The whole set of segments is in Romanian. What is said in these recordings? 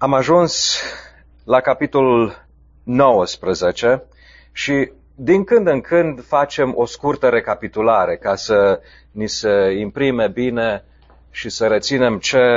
Am ajuns la capitolul 19 și din când în când facem o scurtă recapitulare ca să ni se imprime bine și să reținem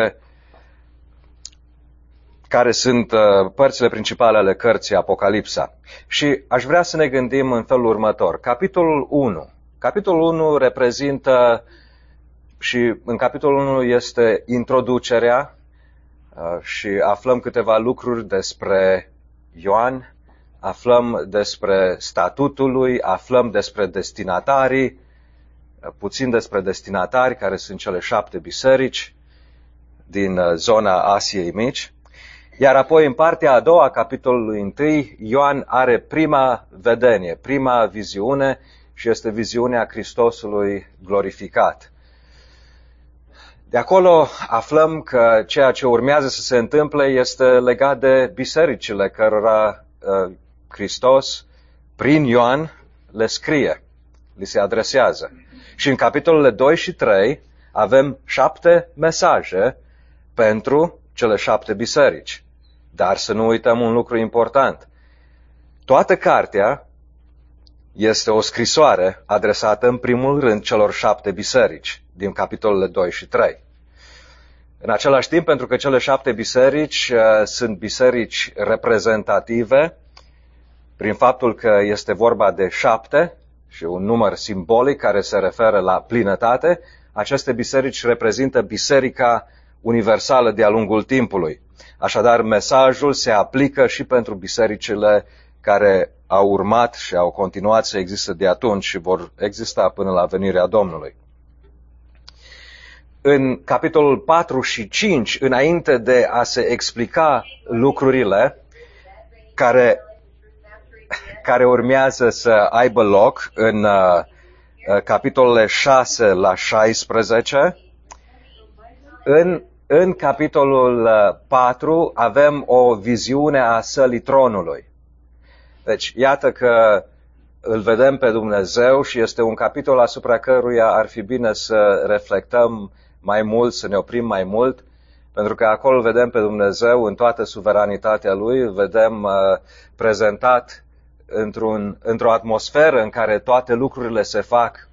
care sunt părțile principale ale cărții Apocalipsa. Și aș vrea să ne gândim în felul următor. Capitolul 1. Capitolul 1 reprezintă, și în capitolul 1 este introducerea și aflăm câteva lucruri despre Ioan, aflăm despre statutul lui, aflăm despre destinatarii, puțin despre destinatari, care sunt cele 7 biserici din zona Asiei Mici. Iar apoi, în partea a doua, capitolului 1, Ioan are prima vedenie, prima viziune și este viziunea Hristosului glorificat. De acolo aflăm că ceea ce urmează să se întâmple este legat de bisericile cărora Hristos, prin Ioan, le scrie, li se adresează. Și în capitolele 2 și 3 avem 7 mesaje pentru cele 7 biserici. Dar să nu uităm un lucru important. Toată cartea este o scrisoare adresată în primul rând celor 7 biserici din capitolele 2 și 3. În același timp, pentru că cele 7 biserici sunt biserici reprezentative, prin faptul că este vorba de 7 și un număr simbolic care se referă la plinătate, aceste biserici reprezintă biserica universală de-a lungul timpului. Așadar, mesajul se aplică și pentru bisericile care au urmat și au continuat să existe de atunci și vor exista până la venirea Domnului. În capitolul 4 și 5, înainte de a se explica lucrurile care urmează să aibă loc în capitolele 6 la 16, în capitolul 4 avem o viziune a sălii tronului. Deci, iată că îl vedem pe Dumnezeu și este un capitol asupra căruia ar fi bine să reflectăm mai mult, să ne oprim mai mult, pentru că acolo vedem pe Dumnezeu în toată suveranitatea Lui, îl vedem prezentat într-o atmosferă în care toate lucrurile se fac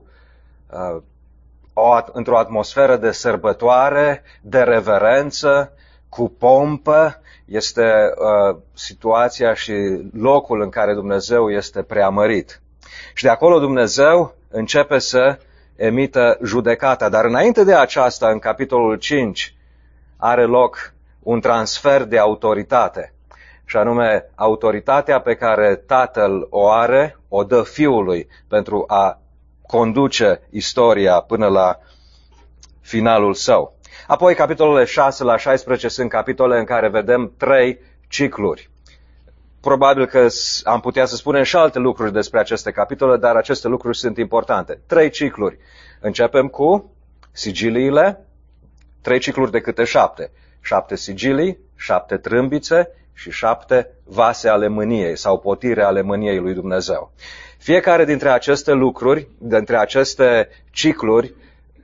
într-o atmosferă de sărbătoare, de reverență, cu pompă. Este situația și locul în care Dumnezeu este preamărit. Și de acolo Dumnezeu începe să emită judecata. Dar înainte de aceasta, în capitolul 5, are loc un transfer de autoritate. Și anume, autoritatea pe care Tatăl o are, o dă Fiului pentru a conduce istoria până la finalul său. Apoi, capitolele 6 la 16 sunt capitole în care vedem 3 cicluri. Probabil că am putea să spunem și alte lucruri despre aceste capitole, dar aceste lucruri sunt importante. 3 cicluri. Începem cu sigiliile, 3 cicluri de câte 7. 7 sigilii, 7 trâmbițe și 7 vase ale mâniei sau potire ale mâniei lui Dumnezeu. Fiecare dintre aceste lucruri, dintre aceste cicluri,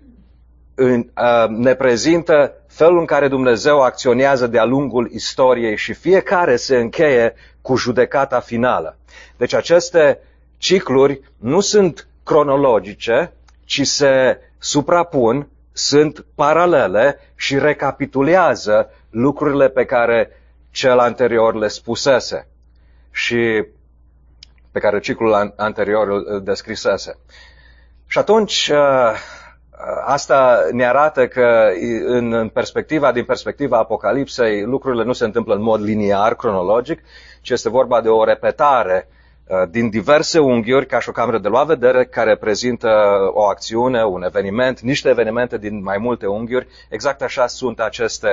ne prezintă felul în care Dumnezeu acționează de-a lungul istoriei și fiecare se încheie cu judecata finală. Deci aceste cicluri nu sunt cronologice, ci se suprapun, sunt paralele și recapitulează lucrurile pe care cel anterior le spusese și pe care ciclul anterior îl descrisese. Și atunci asta ne arată că din perspectiva Apocalipsei, lucrurile nu se întâmplă în mod liniar, cronologic, ci este vorba de o repetare din diverse unghiuri, ca și o cameră de luat vedere, care prezintă o acțiune, un eveniment, niște evenimente din mai multe unghiuri. Exact așa sunt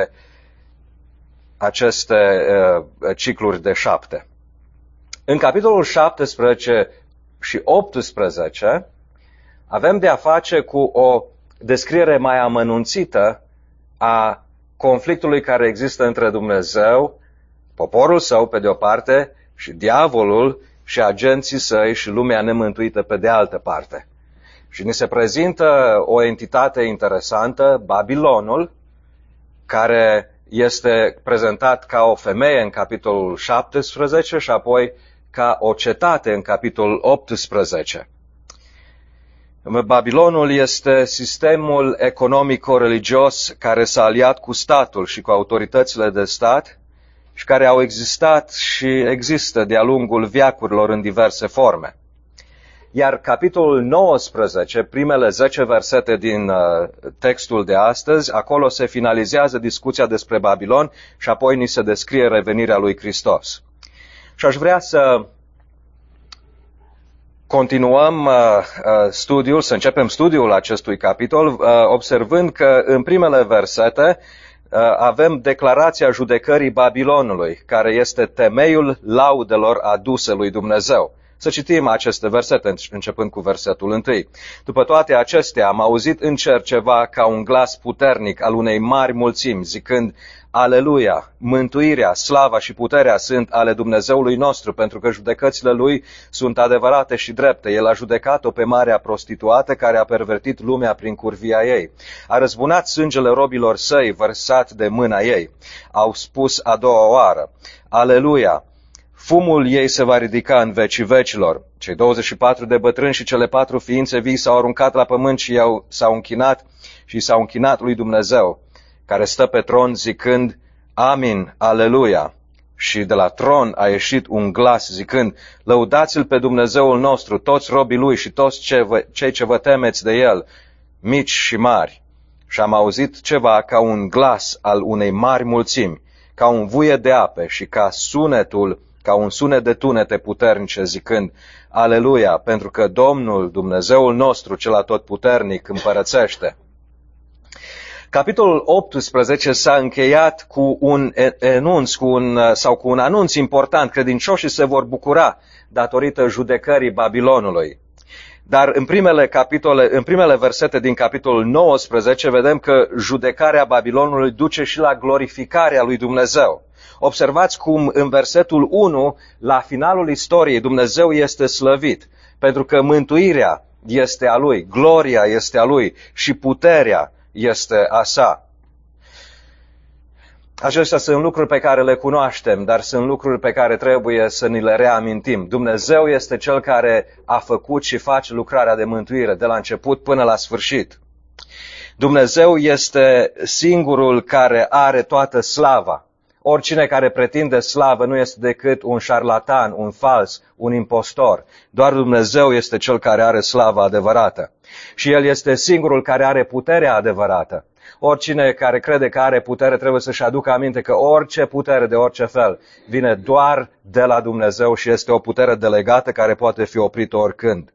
aceste cicluri de 7. În capitolul 17 și 18 avem de a face cu o descriere mai amănunțită a conflictului care există între Dumnezeu, poporul său pe de o parte, și diavolul și agenții săi și lumea nemântuită pe de altă parte. Și ni se prezintă o entitate interesantă, Babilonul, care este prezentat ca o femeie în capitolul 17 și apoi ca o cetate în capitolul 18. Babilonul este sistemul economico-religios care s-a aliat cu statul și cu autoritățile de stat și care au existat și există de-a lungul veacurilor în diverse forme. Iar capitolul 19, primele 10 versete din textul de astăzi, acolo se finalizează discuția despre Babilon și apoi ni se descrie revenirea lui Hristos. Și aș vrea să continuăm studiul, să începem studiul acestui capitol, observând că în primele versete avem declarația judecării Babilonului, care este temeiul laudelor aduse lui Dumnezeu. Să citim aceste versete, începând cu versetul 1. După toate acestea am auzit în cer ceva ca un glas puternic al unei mari mulțimi, zicând: Aleluia! Mântuirea, slava și puterea sunt ale Dumnezeului nostru, pentru că judecățile Lui sunt adevărate și drepte. El a judecat-o pe marea prostituată care a pervertit lumea prin curvia ei. A răzbunat sângele robilor săi vărsat de mâna ei. Au spus a doua oară: Aleluia! Fumul ei se va ridica în vecii vecilor. Cei 24 de bătrâni și cele 4 ființe vii s-au aruncat la pământ și s-au închinat lui Dumnezeu, care stă pe tron, zicând: Amin, aleluia! Și de la tron a ieșit un glas zicând: Lăudați-l pe Dumnezeul nostru, toți robii lui și toți cei ce vă temeți de el, mici și mari. Și am auzit ceva ca un glas al unei mari mulțimi, ca un vuie de ape și ca un sunet de tunete puternice, zicând: Aleluia, pentru că Domnul, Dumnezeul nostru, cel atotputernic, împărățește. Capitolul 18 s-a încheiat cu un anunț important. Credincioșii se vor bucura datorită judecării Babilonului. Dar în primele versete din capitolul 19 vedem că judecarea Babilonului duce și la glorificarea lui Dumnezeu. Observați cum în versetul 1, la finalul istoriei, Dumnezeu este slăvit, pentru că mântuirea este a Lui, gloria este a Lui și puterea este a sa. Acestea sunt lucruri pe care le cunoaștem, dar sunt lucruri pe care trebuie să ni le reamintim. Dumnezeu este Cel care a făcut și face lucrarea de mântuire de la început până la sfârșit. Dumnezeu este singurul care are toată slava. Oricine care pretinde slavă nu este decât un șarlatan, un fals, un impostor. Doar Dumnezeu este Cel care are slava adevărată. Și El este singurul care are puterea adevărată. Oricine care crede că are putere trebuie să-și aducă aminte că orice putere de orice fel vine doar de la Dumnezeu și este o putere delegată care poate fi oprită oricând.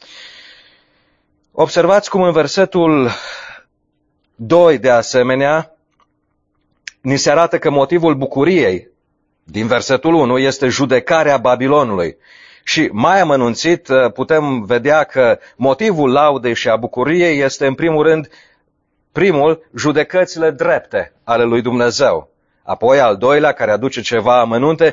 Observați cum în versetul 2 de asemenea ni se arată că motivul bucuriei din versetul 1 este judecarea Babilonului. Și mai amănunțit putem vedea că motivul laudei și a bucuriei este în primul rând judecățile drepte ale lui Dumnezeu. Apoi al doilea, care aduce ceva amănunte,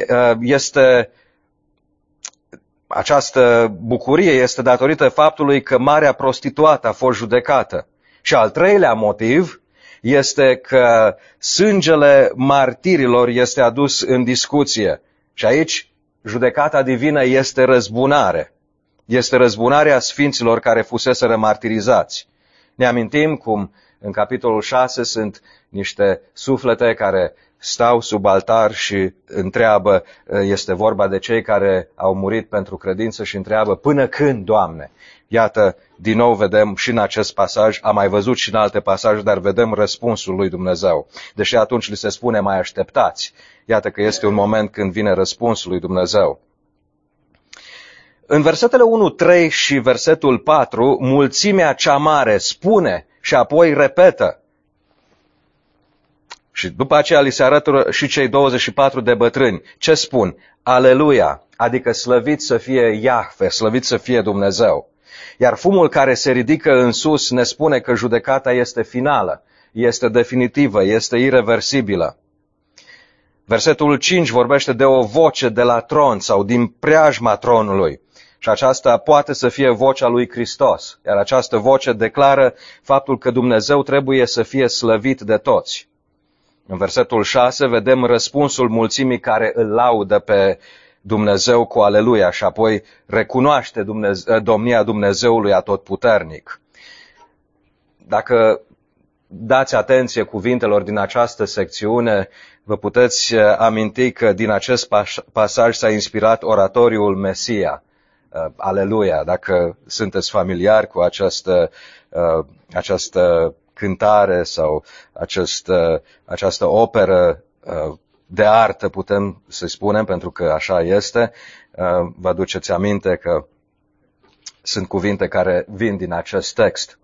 această bucurie este datorită faptului că marea prostituată a fost judecată. Și al treilea motiv este că sângele martirilor este adus în discuție. Și aici judecata divină este răzbunare. Este răzbunarea sfinților care fuseseră martirizați. Ne amintim cum în capitolul 6 sunt niște suflete care stau sub altar și întreabă, este vorba de cei care au murit pentru credință și întreabă: până când, Doamne? Iată, din nou vedem și în acest pasaj, am mai văzut și în alte pasaje, dar vedem răspunsul lui Dumnezeu. Deși atunci li se spune: mai așteptați. Iată că este un moment când vine răspunsul lui Dumnezeu. În versetele 1, 3 și versetul 4, mulțimea cea mare spune și apoi repetă. Și după aceea li se arătură și cei 24 de bătrâni. Ce spun? Aleluia, adică slăvit să fie Iahve, slăvit să fie Dumnezeu. Iar fumul care se ridică în sus ne spune că judecata este finală, este definitivă, este ireversibilă. Versetul 5 vorbește de o voce de la tron sau din preajma tronului. Și aceasta poate să fie vocea lui Hristos. Iar această voce declară faptul că Dumnezeu trebuie să fie slăvit de toți. În versetul 6 vedem răspunsul mulțimii care îl laudă pe Dumnezeu cu aleluia și apoi recunoaște domnia Dumnezeului Atotputernic. Dacă dați atenție cuvintelor din această secțiune, vă puteți aminti că din acest pasaj s-a inspirat oratoriul Mesia. Aleluia, dacă sunteți familiari cu această cântare sau această operă de artă, putem să spunem, pentru că așa este, vă aduceți aminte că sunt cuvinte care vin din acest text.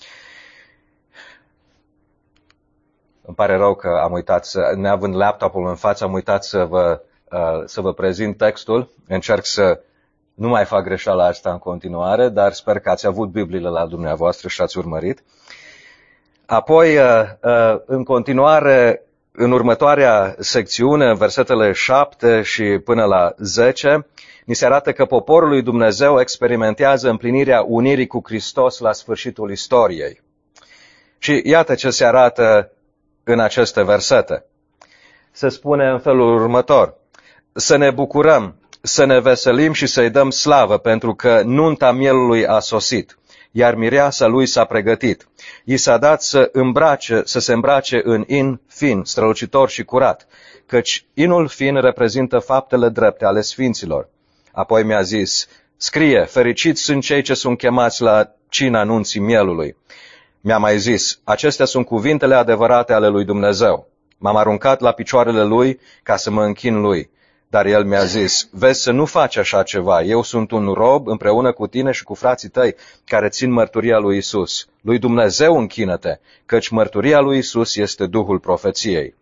Îmi pare rău că am uitat, neavând laptopul în față, am uitat să vă prezint textul. Încerc să nu mai fac greșeala asta în continuare, dar sper că ați avut Bibliile la dumneavoastră și ați urmărit. Apoi, în continuare, în următoarea secțiune, versetele 7 și până la 10, ni se arată că poporul lui Dumnezeu experimentează împlinirea unirii cu Hristos la sfârșitul istoriei. Și iată ce se arată în aceste versete. Se spune în felul următor: să ne bucurăm, să ne veselim și să-i dăm slavă, pentru că nunta mielului a sosit, iar mireasa lui s-a pregătit. I s-a dat să se îmbrace în in fin, strălucitor și curat, căci inul fin reprezintă faptele drepte ale sfinților. Apoi mi-a zis: scrie, fericiți sunt cei ce sunt chemați la cina nunții mielului. Mi-a mai zis: acestea sunt cuvintele adevărate ale lui Dumnezeu. M-am aruncat la picioarele lui ca să mă închin lui. Dar el mi-a zis: vezi să nu faci așa ceva, eu sunt un rob împreună cu tine și cu frații tăi care țin mărturia lui Isus. Lui Dumnezeu închină-te, căci mărturia lui Isus este Duhul profeției.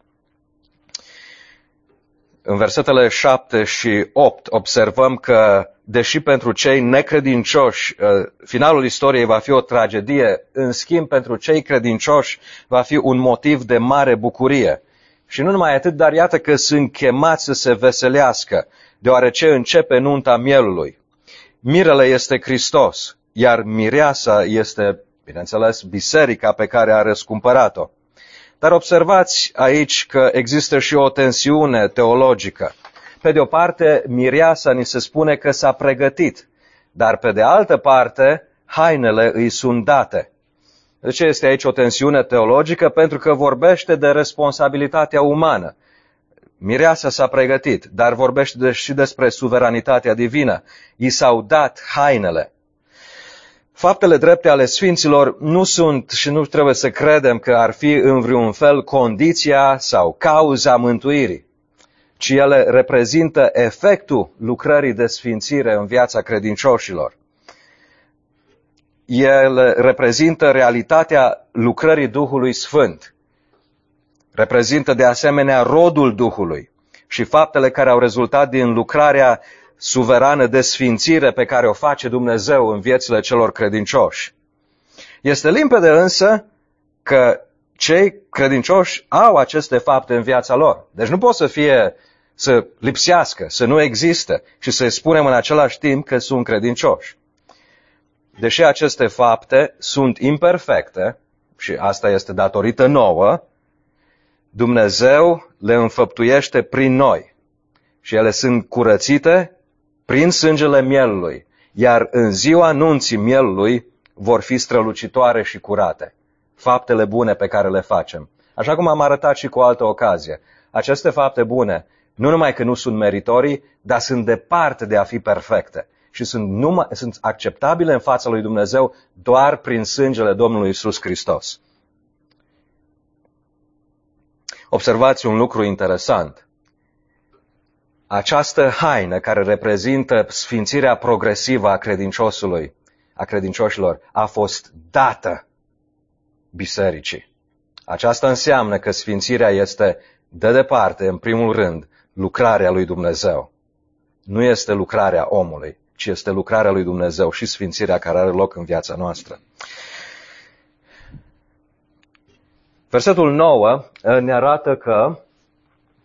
În versetele 7 și 8 observăm că, deși pentru cei necredincioși finalul istoriei va fi o tragedie, în schimb pentru cei credincioși va fi un motiv de mare bucurie. Și nu numai atât, dar iată că sunt chemați să se veselească, deoarece începe nunta mielului. Mirele este Hristos, iar mireasa este, bineînțeles, biserica pe care a răscumpărat-o. Dar observați aici că există și o tensiune teologică. Pe de o parte, mireasa ni se spune că s-a pregătit, dar pe de altă parte, hainele îi sunt date. De ce este aici o tensiune teologică? Pentru că vorbește de responsabilitatea umană. Mireasa s-a pregătit, dar vorbește și despre suveranitatea divină. I s-au dat hainele. Faptele drepte ale sfinților nu sunt și nu trebuie să credem că ar fi în vreun fel condiția sau cauza mântuirii, ci ele reprezintă efectul lucrării de sfințire în viața credincioșilor. Ele reprezintă realitatea lucrării Duhului Sfânt. Reprezintă de asemenea rodul Duhului și faptele care au rezultat din lucrarea suverană de sfințire pe care o face Dumnezeu în viețile celor credincioși. Este limpede însă că cei credincioși au aceste fapte în viața lor. Deci nu pot să lipsească, să nu existe și să-i spunem în același timp că sunt credincioși. Deși aceste fapte sunt imperfecte, și asta este datorită nouă, Dumnezeu le înfăptuiește prin noi și ele sunt curățite prin sângele mielului, iar în ziua nunții mielului vor fi strălucitoare și curate. Faptele bune pe care le facem. Așa cum am arătat și cu altă ocazie, aceste fapte bune nu numai că nu sunt meritorii, dar sunt departe de a fi perfecte și sunt acceptabile în fața lui Dumnezeu doar prin sângele Domnului Iisus Hristos. Observați un lucru interesant. Această haină care reprezintă sfințirea progresivă a credincioșilor, a fost dată bisericii. Aceasta înseamnă că sfințirea este de departe, în primul rând, lucrarea lui Dumnezeu. Nu este lucrarea omului, ci este lucrarea lui Dumnezeu și sfințirea care are loc în viața noastră. Versetul 9 ne arată că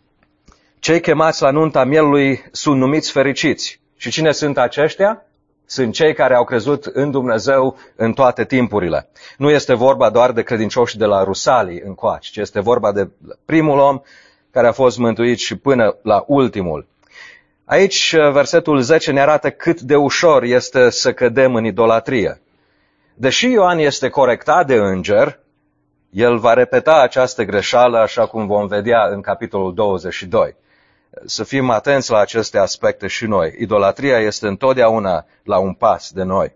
cei chemați la nunta mielului sunt numiți fericiți. Și cine sunt aceștia? sunt cei care au crezut în Dumnezeu în toate timpurile. Nu este vorba doar de credincioși de la Rusalii încoace, ci este vorba de primul om care a fost mântuit și până la ultimul. Aici, versetul 10 ne arată cât de ușor este să cădem în idolatrie. Deși Ioan este corectat de înger, el va repeta această greșeală, așa cum vom vedea în capitolul 22. Să fim atenți la aceste aspecte și noi. Idolatria este întotdeauna la un pas de noi.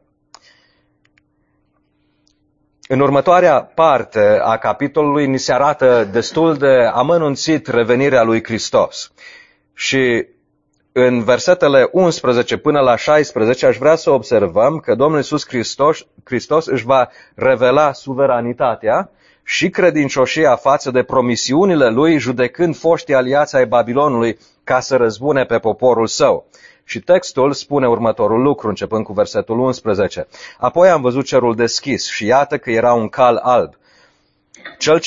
În următoarea parte a capitolului ni se arată destul de amănunțit revenirea lui Hristos. Și în versetele 11 până la 16 aș vrea să observăm că Domnul Iisus Hristos își va revela suveranitatea și credincioșia față de promisiunile lui, judecând foștii aliați ai Babilonului ca să răzbune pe poporul său. Și textul spune următorul lucru, începând cu versetul 11. Apoi am văzut cerul deschis și iată că era un cal alb. Cel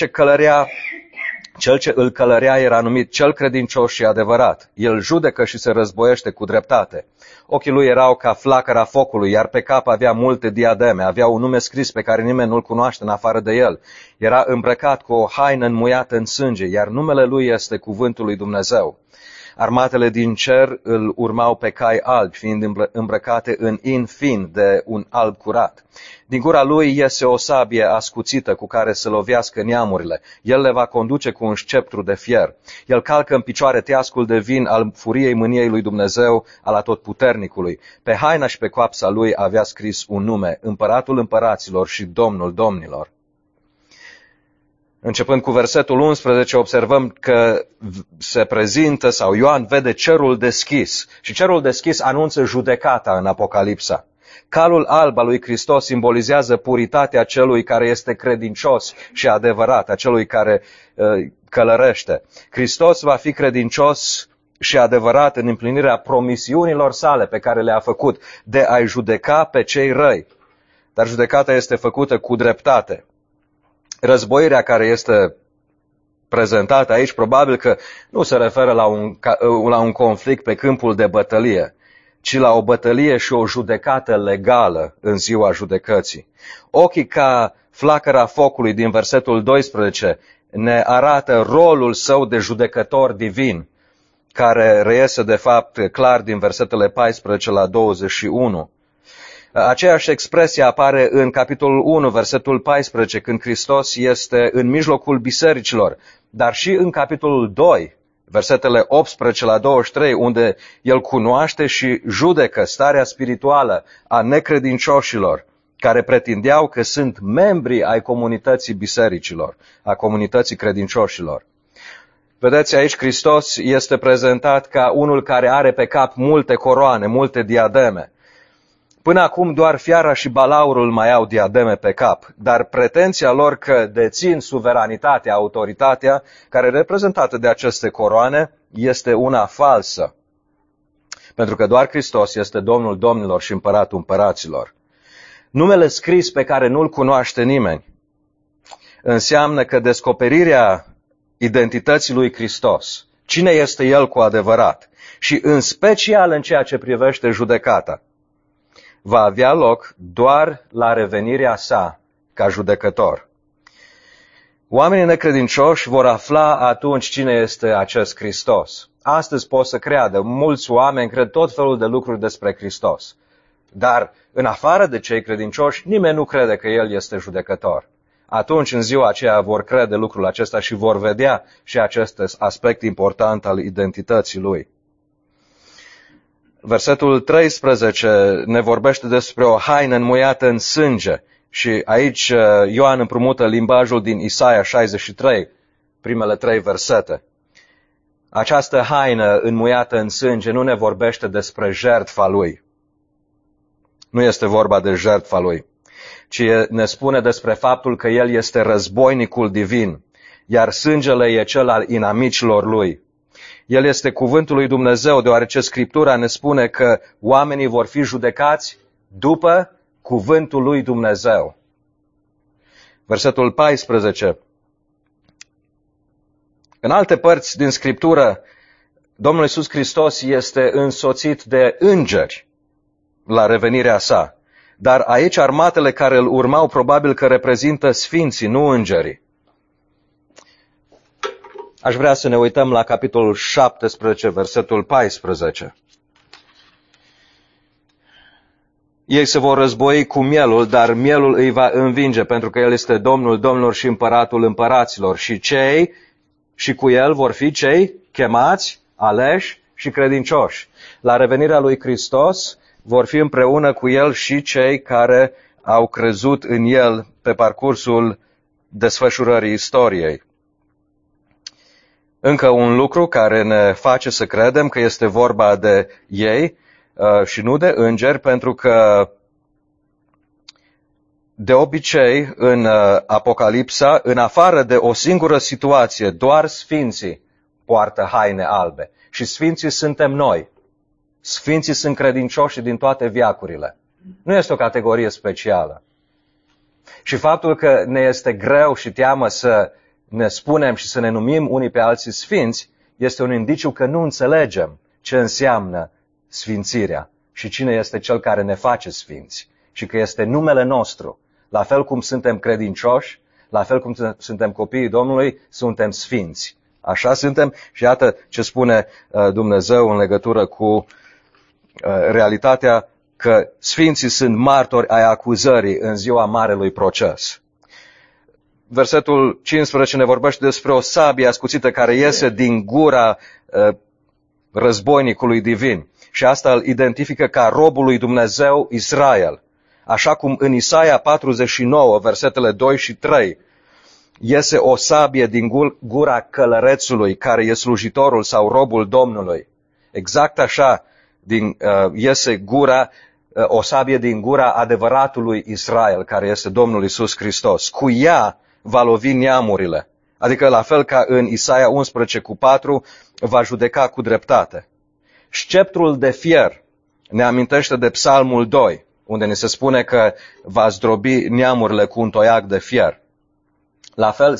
ce îl călărea era numit cel credincios și adevărat. El judecă și se războiește cu dreptate. Ochii lui erau ca flacăra focului, iar pe cap avea multe diademe. Avea un nume scris pe care nimeni nu-l cunoaște în afară de el. Era îmbrăcat cu o haină înmuiată în sânge, iar numele lui este Cuvântul lui Dumnezeu. Armatele din cer îl urmau pe cai albi, fiind îmbrăcate în in fin de un alb curat. Din gura lui iese o sabie ascuțită cu care să lovească neamurile. El le va conduce cu un sceptru de fier. El calcă în picioare teascul de vin al furiei mâniei lui Dumnezeu, al Atotputernicului. Pe haina și pe coapsa lui avea scris un nume, Împăratul împăraților și Domnul domnilor. Începând cu versetul 11, observăm că se prezintă, sau Ioan vede cerul deschis. Și cerul deschis anunță judecata în Apocalipsa. Calul alb al lui Hristos simbolizează puritatea celui care este credincios și adevărat, a celui care călărește. Hristos va fi credincios și adevărat în împlinirea promisiunilor sale pe care le-a făcut de a-i judeca pe cei răi. Dar judecata este făcută cu dreptate. Războirea care este prezentată aici probabil că nu se referă la un conflict pe câmpul de bătălie, ci la o bătălie și o judecată legală în ziua judecății. Ochii ca flacăra focului din versetul 12 ne arată rolul său de judecător divin, care reiese de fapt clar din versetele 14 la 21. Aceeași expresie apare în capitolul 1, versetul 14, când Hristos este în mijlocul bisericilor, dar și în capitolul 2, versetele 18 la 23, unde El cunoaște și judecă starea spirituală a necredincioșilor, care pretindeau că sunt membri ai comunității bisericilor, a comunității credincioșilor. Vedeți, aici Hristos este prezentat ca unul care are pe cap multe coroane, multe diademe. Până acum doar fiara și balaurul mai au diademe pe cap, dar pretenția lor că dețin suveranitatea, autoritatea, care e reprezentată de aceste coroane, este una falsă. Pentru că doar Hristos este Domnul domnilor și Împăratul împăraților. Numele scris pe care nu-l cunoaște nimeni înseamnă că descoperirea identității lui Hristos, cine este El cu adevărat, și în special în ceea ce privește judecata, va avea loc doar la revenirea sa ca judecător. Oamenii necredincioși vor afla atunci cine este acest Hristos. Astăzi pot să creadă, mulți oameni cred tot felul de lucruri despre Hristos. Dar în afară de cei credincioși, nimeni nu crede că El este judecător. Atunci, în ziua aceea, vor crede lucrul acesta și vor vedea și acest aspect important al identității Lui. Versetul 13 ne vorbește despre o haină înmuiată în sânge și aici Ioan împrumută limbajul din Isaia 63, primele 3 versete. Această haină înmuiată în sânge nu ne vorbește despre jertfa Lui. Nu este vorba de jertfa Lui, ci ne spune despre faptul că El este războinicul divin, iar sângele e cel al inamicilor Lui. El este cuvântul lui Dumnezeu, deoarece Scriptura ne spune că oamenii vor fi judecați după cuvântul lui Dumnezeu. Versetul 14. În alte părți din Scriptură, Domnul Iisus Hristos este însoțit de îngeri. la revenirea sa. Dar aici armatele care îl urmau probabil că reprezintă sfinții, nu îngerii. Aș vrea să ne uităm la capitolul 17, versetul 14. Ei se vor război cu mielul, dar mielul îi va învinge, pentru că el este Domnul domnilor și împăratul împăraților. Și cu el vor fi cei chemați, aleși și credincioși. La revenirea lui Hristos vor fi împreună cu el și cei care au crezut în el pe parcursul desfășurării istoriei. Încă un lucru care ne face să credem că este vorba de ei și nu de îngeri, pentru că de obicei în Apocalipsa, în afară de o singură situație, doar sfinții poartă haine albe. Și sfinții suntem noi. Sfinții sunt credincioși din toate veacurile. Nu este o categorie specială. Și faptul că ne este greu și teamă să ne spunem și să ne numim unii pe alții sfinți, este un indiciu că nu înțelegem ce înseamnă sfințirea și cine este cel care ne face sfinți. Și că este numele nostru. La fel cum suntem credincioși, la fel cum suntem copiii Domnului, suntem sfinți. Așa suntem și iată ce spune Dumnezeu în legătură cu realitatea că sfinții sunt martori ai acuzării în ziua marelui proces. Versetul 15 ne vorbește despre o sabie ascuțită care iese din gura războinicului divin. Și asta îl identifică ca robul lui Dumnezeu Israel. Așa cum în Isaia 49, versetele 2 și 3, iese o sabie din gura călărețului care e slujitorul sau robul Domnului. Exact așa iese o sabie din gura adevăratului Israel, care este Domnul Iisus Hristos. Cu ea va lovi neamurile. Adică la fel ca în Isaia 11 cu 4, va judeca cu dreptate. Sceptrul de fier ne amintește de Psalmul 2, unde ne se spune că va zdrobi neamurile cu un toiac de fier. La fel,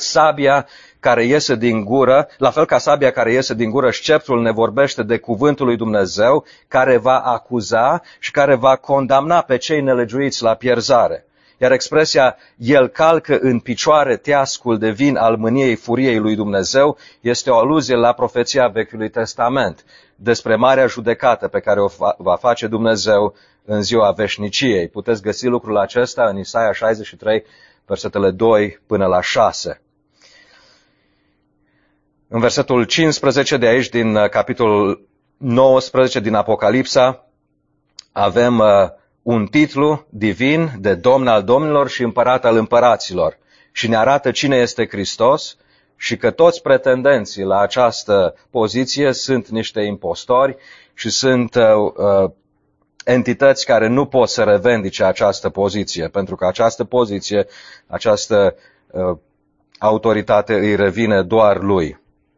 la fel ca sabia care iese din gură, sceptrul ne vorbește de cuvântul lui Dumnezeu, care va acuza și care va condamna pe cei nelegiuiți la pierzare. Iar expresia, el calcă în picioare teascul de vin al mâniei furiei lui Dumnezeu, este o aluzie la profeția Vechiului Testament, despre marea judecată pe care o va face Dumnezeu în ziua veșniciei. Puteți găsi lucrul acesta în Isaia 63, versetele 2 până la 6. În versetul 15 de aici, din capitolul 19 din Apocalipsa, avem un titlu divin de Domn al domnilor și Împărat al împăraților. Și ne arată cine este Hristos și că toți pretendenții la această poziție sunt niște impostori și sunt entități care nu pot să revendice această poziție, pentru că această poziție, această autoritate îi revine doar lui.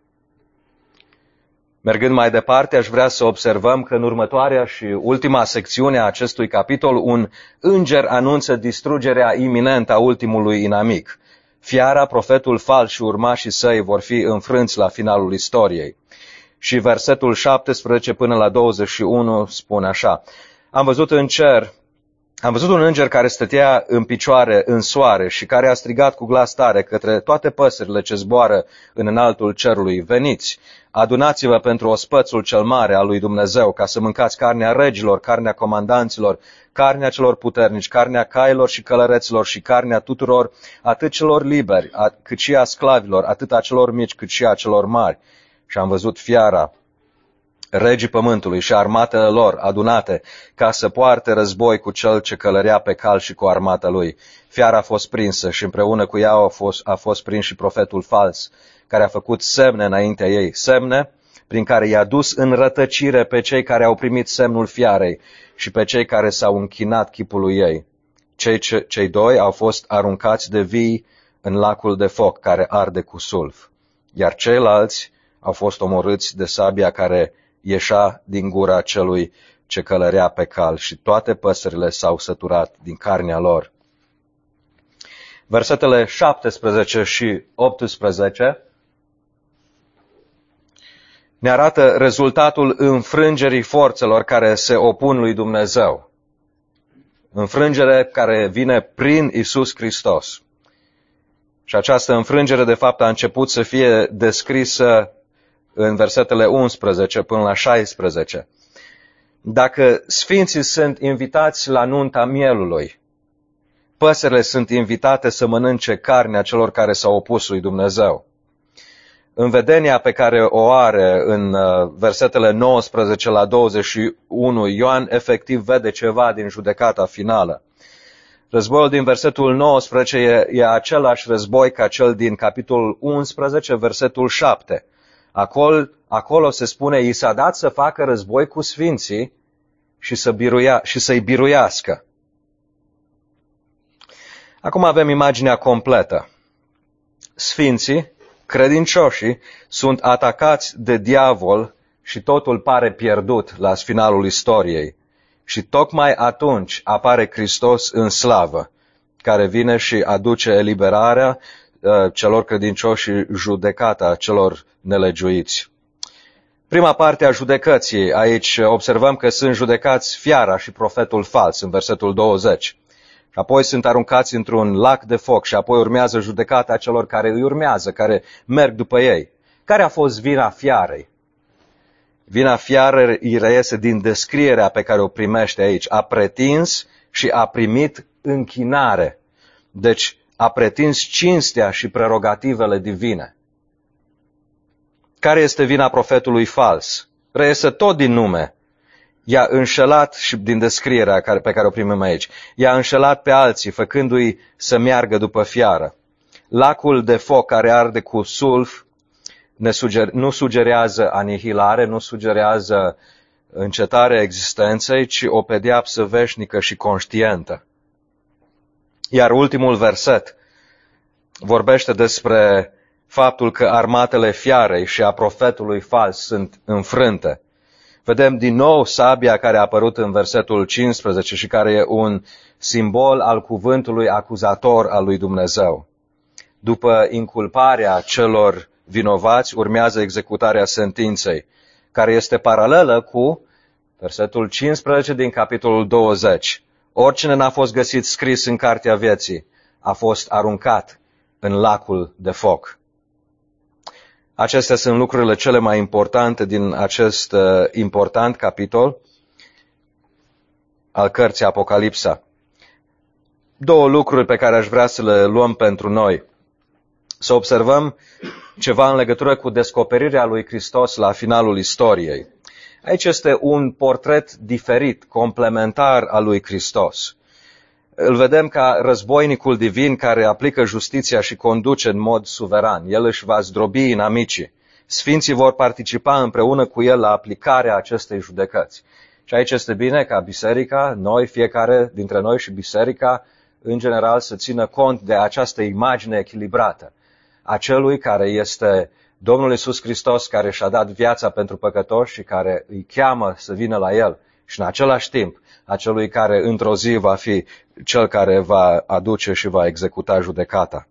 Mergând mai departe, aș vrea să observăm că în următoarea și ultima secțiune a acestui capitol, un înger anunță distrugerea iminentă a ultimului inamic. Fiara, profetul fals și urmașii săi vor fi înfrânți la finalul istoriei. Și versetul 17 până la 21 spune așa: Am văzut un înger care stătea în picioare în soare și care a strigat cu glas tare către toate păsările ce zboară în înaltul cerului: Veniți, adunați-vă pentru ospățul cel mare al lui Dumnezeu, ca să mâncați carnea regilor, carnea comandanților, carnea celor puternici, carnea cailor și călăreților și carnea tuturor, atât celor liberi, cât și a sclavilor, atât a celor mici, cât și a celor mari. Și am văzut fiara, regii pământului și armatele lor adunate ca să poarte război cu cel ce călărea pe cal și cu armata lui. Fiara a fost prinsă și împreună cu ea a fost prins și profetul fals, care a făcut semne înaintea ei, semne prin care i-a dus în rătăcire pe cei care au primit semnul fiarei și pe cei care s-au închinat chipului ei. Cei doi au fost aruncați de vii în lacul de foc care arde cu sulf, iar ceilalți au fost omorâți de sabia care ieșea din gura celui ce călărea pe cal și toate păsările s-au săturat din carnea lor. Versetele 17 și 18 ne arată rezultatul înfrângerii forțelor care se opun lui Dumnezeu. Înfrângere care vine prin Iisus Hristos. Și această înfrângere, de fapt, a început să fie descrisă în versetele 11 până la 16. Dacă sfinții sunt invitați la nunta mielului, păsările sunt invitate să mănânce carnea celor care s-au opus lui Dumnezeu. În vedenia pe care o are în versetele 19 la 21, Ioan efectiv vede ceva din judecata finală. Războiul din versetul 19 e același război ca cel din capitolul 11, versetul 7. Acolo se spune, i s-a dat să facă război cu sfinții și să-i biruiască. Acum avem imaginea completă. Sfinții, credincioșii, sunt atacați de diavol și totul pare pierdut la finalul istoriei. Și tocmai atunci apare Hristos în slavă, care vine și aduce eliberarea celor credincioși și judecata celor nelegiuiți. Prima parte a judecății, aici observăm că sunt judecați fiara și profetul fals, în versetul 20. Apoi sunt aruncați într-un lac de foc și apoi urmează judecata celor care îi urmează, care merg după ei. Care a fost vina fiarei? Vina fiarei îi reiese din descrierea pe care o primește aici. A pretins și a primit închinare. Deci a pretins cinstea și prerogativele divine. Care este vina profetului fals? Reiese tot din nume. I-a înșelat și din descrierea pe care o primim aici. I-a înșelat pe alții, făcându-i să meargă după fiară. Lacul de foc care arde cu sulf nu sugerează anihilare, nu sugerează încetarea existenței, ci o pedeapsă veșnică și conștientă. Iar ultimul verset vorbește despre faptul că armatele fiarei și a profetului fals sunt înfrânte. Vedem din nou sabia care a apărut în versetul 15 și care e un simbol al cuvântului acuzator al lui Dumnezeu. După inculparea celor vinovați, urmează executarea sentinței, care este paralelă cu versetul 15 din capitolul 20. Oricine n-a fost găsit scris în cartea vieții a fost aruncat în lacul de foc. Acestea sunt lucrurile cele mai importante din acest important capitol al cărții Apocalipsa. Două lucruri pe care aș vrea să le luăm pentru noi. Să observăm ceva în legătură cu descoperirea lui Hristos la finalul istoriei. Aici este un portret diferit, complementar al lui Hristos. Îl vedem ca războinicul divin care aplică justiția și conduce în mod suveran. El își va zdrobi inamicii. Sfinții vor participa împreună cu el la aplicarea acestei judecăți. Și aici este bine ca biserica, noi, fiecare dintre noi și biserica, în general, să țină cont de această imagine echilibrată a celui care este Domnul Iisus Hristos, care și-a dat viața pentru păcătoși și care îi cheamă să vină la El. Și în același timp, a celui care într-o zi va fi cel care va aduce și va executa judecata.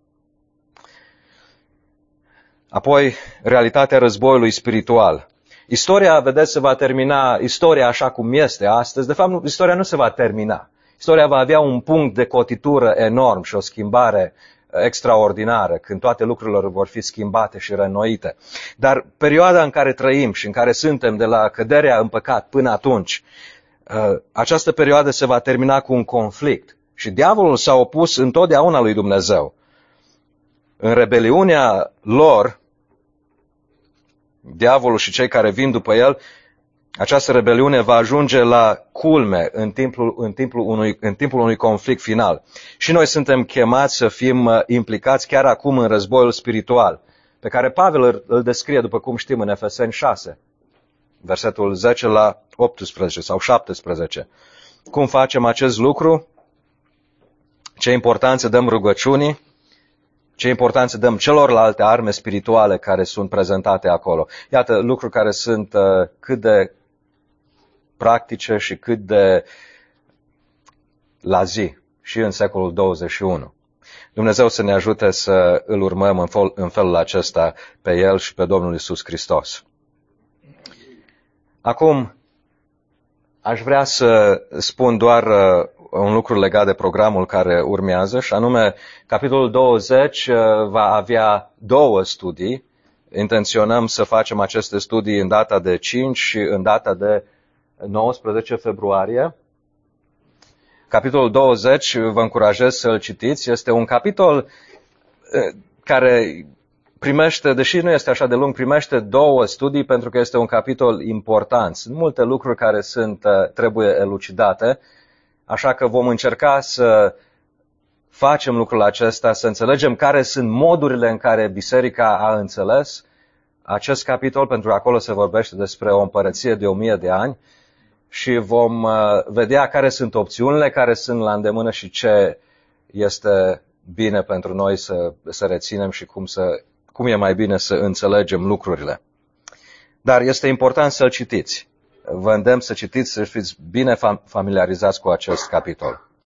Apoi, realitatea războiului spiritual. Istoria, vedeți, se va termina, istoria așa cum este astăzi. De fapt, istoria nu se va termina. Istoria va avea un punct de cotitură enorm și o schimbare extraordinară, când toate lucrurile vor fi schimbate și reînnoite. Dar perioada în care trăim și în care suntem de la căderea în păcat până atunci, această perioadă se va termina cu un conflict. Și diavolul s-a opus întotdeauna lui Dumnezeu. În rebeliunea lor, diavolul și cei care vin după el, această rebeliune va ajunge la culme în timpul unui conflict final. Și noi suntem chemați să fim implicați chiar acum în războiul spiritual, pe care Pavel îl descrie, după cum știm, în Efeseni 6, versetul 10 la 18 sau 17. Cum facem acest lucru? Ce importanță dăm rugăciunii? Ce importanță dăm celorlalte arme spirituale care sunt prezentate acolo? Iată, lucruri care sunt cât de practice și cât de la zi și în secolul 21. Dumnezeu să ne ajute să îl urmăm în felul acesta pe El și pe Domnul Iisus Hristos. Acum, aș vrea să spun doar un lucru legat de programul care urmează, și anume capitolul 20 va avea 2 studii. Intenționăm să facem aceste studii în data de 5 și în data de 19 februarie. Capitolul 20, vă încurajez să-l citiți, este un capitol care primește, deși nu este așa de lung, primește 2 studii pentru că este un capitol important. Sunt multe lucruri care trebuie elucidate, așa că vom încerca să facem lucrul acesta, să înțelegem care sunt modurile în care biserica a înțeles acest capitol, pentru că acolo se vorbește despre o împărăție de 1000 de ani și vom vedea care sunt opțiunile care sunt la îndemână și ce este bine pentru noi să reținem și cum e mai bine să înțelegem lucrurile. Dar este important să-l citiți. Vă îndemn să citiți, să fiți bine familiarizați cu acest capitol.